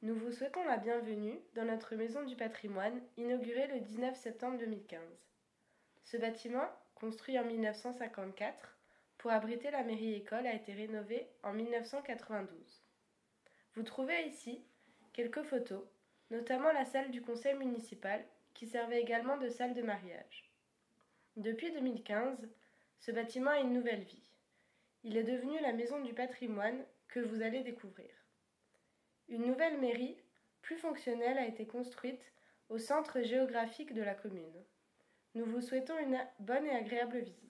Nous vous souhaitons la bienvenue dans notre Maison du patrimoine, inaugurée le 19 septembre 2015. Ce bâtiment, construit en 1954, pour abriter la mairie-école, a été rénové en 1992. Vous trouvez ici quelques photos, notamment la salle du conseil municipal, qui servait également de salle de mariage. Depuis 2015, ce bâtiment a une nouvelle vie. Il est devenu la Maison du patrimoine que vous allez découvrir. Une nouvelle mairie, plus fonctionnelle, a été construite au centre géographique de la commune. Nous vous souhaitons une bonne et agréable visite.